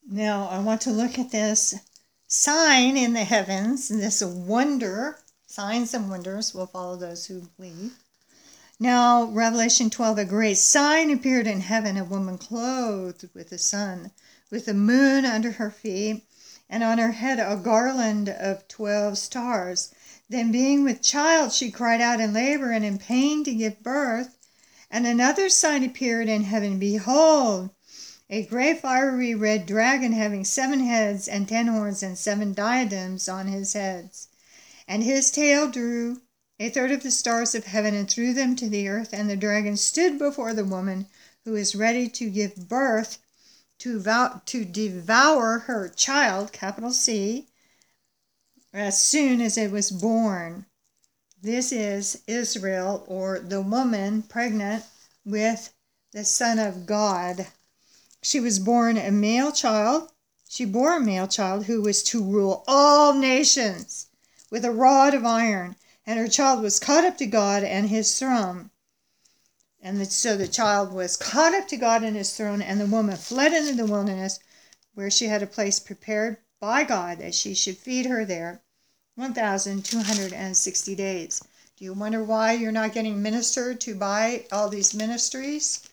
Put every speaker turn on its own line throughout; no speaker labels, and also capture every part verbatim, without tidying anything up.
Now, I want to look at this sign in the heavens, this wonder. Signs and wonders will follow those who believe. Now, Revelation twelve, a great sign appeared in heaven, a woman clothed with the sun, with the moon under her feet, and on her head a garland of twelve stars. Then, being with child, she cried out in labor and in pain to give birth. And another sign appeared in heaven. Behold, a great fiery red dragon having seven heads and ten horns and seven diadems on his heads. And his tail drew a third of the stars of heaven and threw them to the earth. And the dragon stood before the woman who is ready to give birth, to, vow, to devour her child, capital C, as soon as it was born. This is Israel, or the woman pregnant with the Son of God. She was born a male child. She bore a male child who was to rule all nations with a rod of iron. And her child was caught up to God and his throne. And so the child was caught up to God and his throne, and the woman fled into the wilderness, where she had a place prepared by God that she should feed her there one thousand two hundred sixty days. Do you wonder why you're not getting ministered to by all these ministries?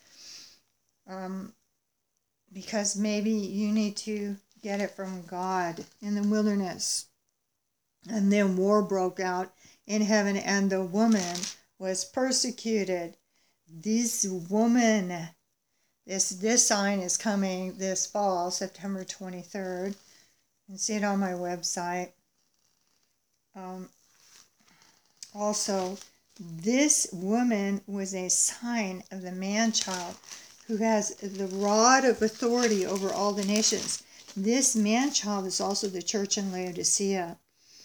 Um, because maybe you need to get it from God in the wilderness. And then war broke out in heaven, and the woman was persecuted. This woman, this this sign is coming this fall, September twenty-third. You can see it on my website. Um, also, this woman was a sign of the man-child who has the rod of authority over all the nations. This man-child is also the church in Laodicea.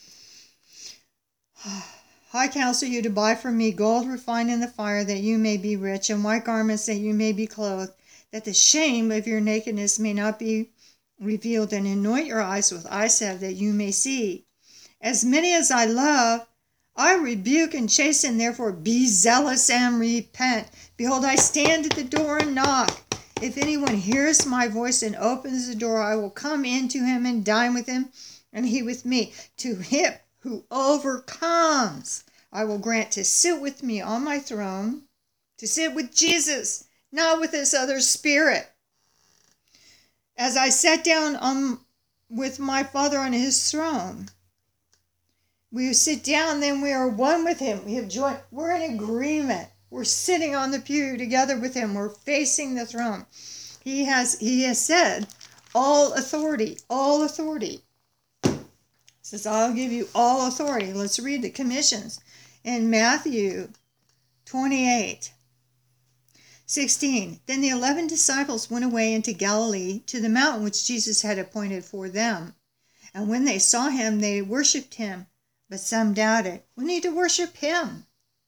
I counsel you to buy from me gold refined in the fire, that you may be rich, and white garments, that you may be clothed, that the shame of your nakedness may not be revealed, and anoint your eyes with eye salve, that you may see. As many as I love, I rebuke and chasten, therefore be zealous and repent. Behold, I stand at the door and knock. If anyone hears my voice and opens the door, I will come into him and dine with him, and he with me. To him who overcomes, I will grant to sit with me on my throne, to sit with Jesus, not with this other spirit. As I sat down on, with my Father on his throne, we sit down, then we are one with him. We have joined, we're in agreement. We're sitting on the pew together with him. We're facing the throne. He has, he has said, all authority, all authority. Says, I'll give you all authority. Let's read the commissions in Matthew twenty-eight, sixteen. Then the eleven disciples went away into Galilee, to the mountain which Jesus had appointed for them. And when they saw him, they worshipped him, but some doubted. We need to worship him.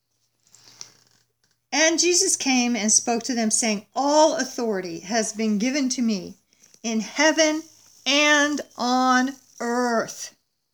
And Jesus came and spoke to them, saying, all authority has been given to me in heaven and on earth.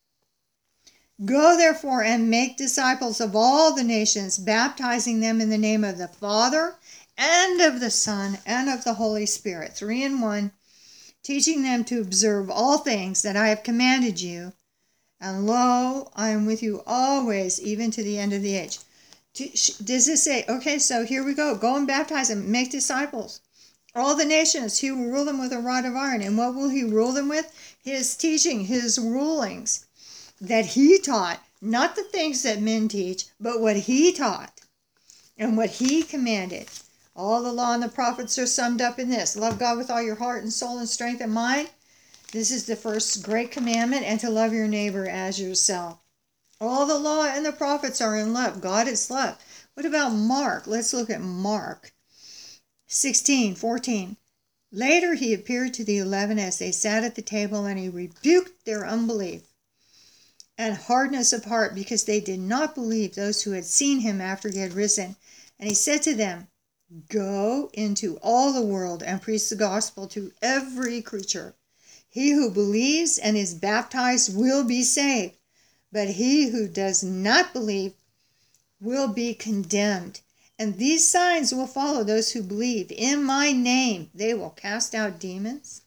Go therefore and make disciples of all the nations, baptizing them in the name of the Father and of the Son and of the Holy Spirit, three in one, teaching them to observe all things that I have commanded you. And lo, I am with you always, even to the end of the age. Does this say, okay, so here we go. Go and baptize them, make disciples. All the nations, he will rule them with a rod of iron. And what will he rule them with? His teaching, his rulings that he taught, not the things that men teach, but what he taught and what he commanded. All the law and the prophets are summed up in this. Love God with all your heart and soul and strength and mind. This is the first great commandment, and to love your neighbor as yourself. All the law and the prophets are in love. God is love. What about Mark? Let's look at Mark sixteen, fourteen. Later he appeared to the eleven as they sat at the table, and he rebuked their unbelief and hardness of heart, because they did not believe those who had seen him after he had risen. And he said to them, go into all the world and preach the gospel to every creature. He who believes and is baptized will be saved, but he who does not believe will be condemned. And these signs will follow those who believe. In my name they will cast out demons.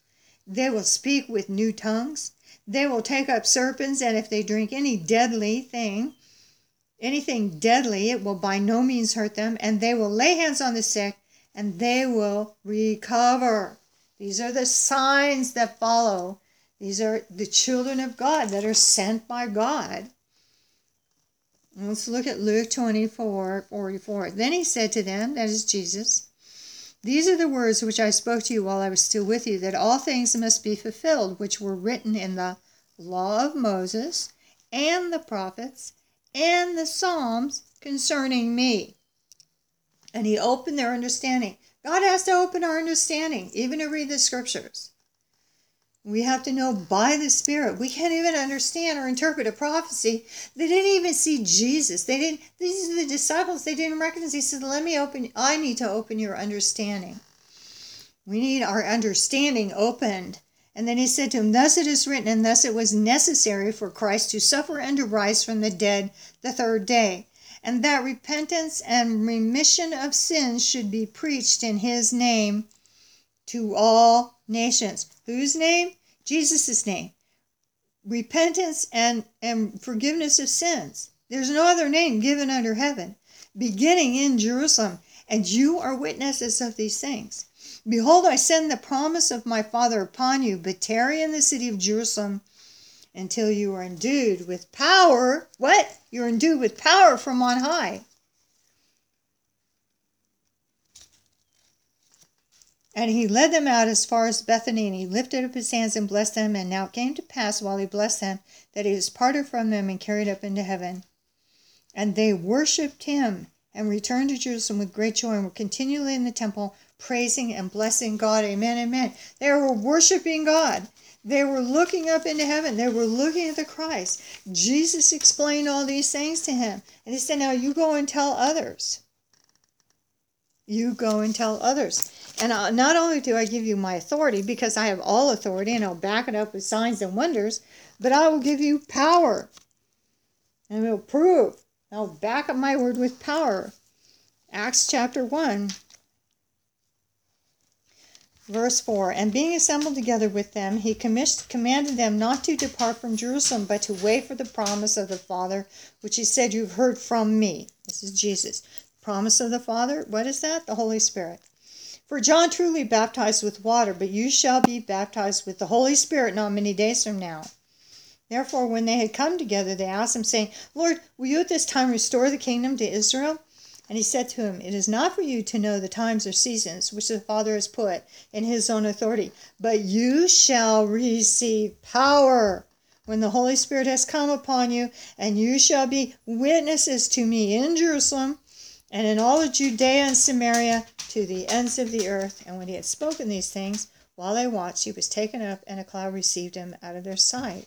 They will speak with new tongues. They will take up serpents, and if they drink any deadly thing, anything deadly, it will by no means hurt them, and they will lay hands on the sick, and they will recover. These are the signs that follow. These are the children of God that are sent by God. Let's look at Luke twenty-four forty-four. Then he said to them, that is Jesus, these are the words which I spoke to you while I was still with you, that all things must be fulfilled, which were written in the law of Moses, and the prophets, and the Psalms concerning me. And he opened their understanding. God has to open our understanding, even to read the scriptures. We have to know by the Spirit. We can't even understand or interpret a prophecy. They didn't even see Jesus. They didn't. These are the disciples. They didn't recognize. He said, "Let me open. I need to open your understanding. We need our understanding opened." And then he said to him, "Thus it is written, and thus it was necessary for Christ to suffer and to rise from the dead the third day, and that repentance and remission of sins should be preached in his name to all nations." Whose name? Jesus' name. Repentance and, and forgiveness of sins. There's no other name given under heaven, beginning in Jerusalem, and you are witnesses of these things. Behold, I send the promise of my Father upon you, but tarry in the city of Jerusalem until you are endued with power. What? You're endued with power from on high. And he led them out as far as Bethany, and he lifted up his hands and blessed them. And now it came to pass, while he blessed them, that he was parted from them and carried up into heaven. And they worshipped him and returned to Jerusalem with great joy, and were continually in the temple, praising and blessing God. Amen, amen. They were worshiping God. They were looking up into heaven. They were looking at the Christ. Jesus explained all these things to him. And he said, now you go and tell others. You go and tell others. And uh, not only do I give you my authority, because I have all authority, and I'll back it up with signs and wonders, but I will give you power. And it will prove. I'll back up my word with power. Acts chapter one. Verse four, and being assembled together with them, he commanded them not to depart from Jerusalem, but to wait for the promise of the Father, which he said, you've heard from me. This is Jesus. Promise of the Father, what is that? The Holy Spirit. For John truly baptized with water, but you shall be baptized with the Holy Spirit not many days from now. Therefore, when they had come together, they asked him, saying, Lord, will you at this time restore the kingdom to Israel? And he said to him, it is not for you to know the times or seasons which the Father has put in his own authority, but you shall receive power when the Holy Spirit has come upon you, and you shall be witnesses to me in Jerusalem and in all of Judea and Samaria to the ends of the earth. And when he had spoken these things, while they watched, he was taken up, and a cloud received him out of their sight.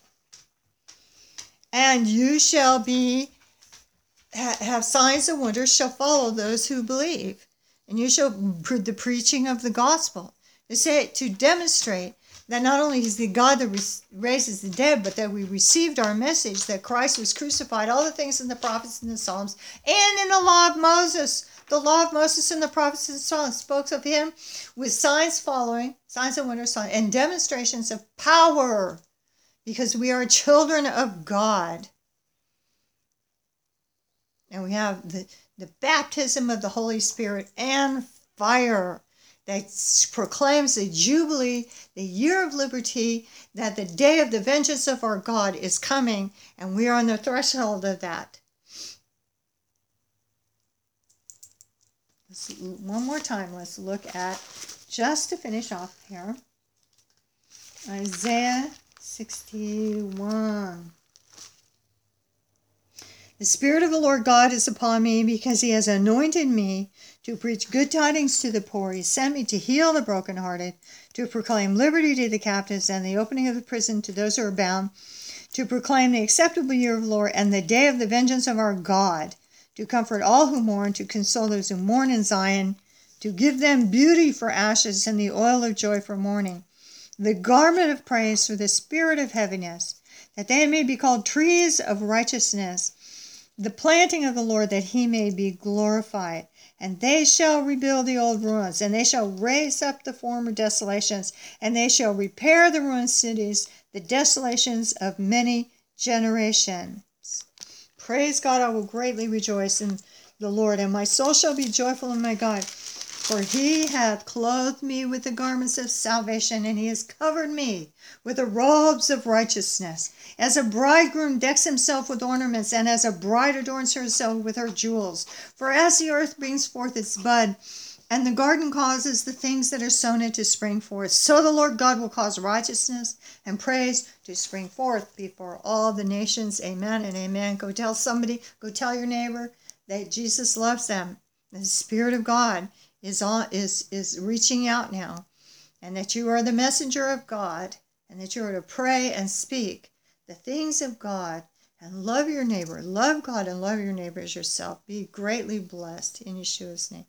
And you shall be have signs and wonders shall follow those who believe, and you shall the preaching of the gospel. To say to demonstrate that not only is the God that raises the dead, but that we received our message that Christ was crucified, all the things in the prophets and the Psalms, and in the law of Moses. The law of Moses and the prophets and the Psalms spoke of him with signs following, signs and wonders, and demonstrations of power, because we are children of God. And we have the, the baptism of the Holy Spirit and fire that proclaims the Jubilee, the year of liberty, that the day of the vengeance of our God is coming, and we are on the threshold of that. Let's, one more time, let's look at, just to finish off here, Isaiah sixty-one. The Spirit of the Lord God is upon me, because he has anointed me to preach good tidings to the poor. He sent me to heal the brokenhearted, to proclaim liberty to the captives, and the opening of the prison to those who are bound, to proclaim the acceptable year of the Lord, and the day of the vengeance of our God, to comfort all who mourn, to console those who mourn in Zion, to give them beauty for ashes and the oil of joy for mourning, the garment of praise for the spirit of heaviness, that they may be called trees of righteousness, the planting of the Lord, that he may be glorified. And they shall rebuild the old ruins, and they shall raise up the former desolations, and they shall repair the ruined cities, the desolations of many generations. Praise God, I will greatly rejoice in the Lord, and my soul shall be joyful in my God. For he hath clothed me with the garments of salvation, and he has covered me with the robes of righteousness. As a bridegroom decks himself with ornaments, and as a bride adorns herself with her jewels. For as the earth brings forth its bud, and the garden causes the things that are sown in to spring forth, so the Lord God will cause righteousness and praise to spring forth before all the nations. Amen and amen. Go tell somebody, go tell your neighbor that Jesus loves them. The Spirit of God is on is is reaching out now, and that you are the messenger of God, and that you are to pray and speak the things of God, and love your neighbor. Love God and love your neighbor as yourself. Be greatly blessed in Yeshua's name.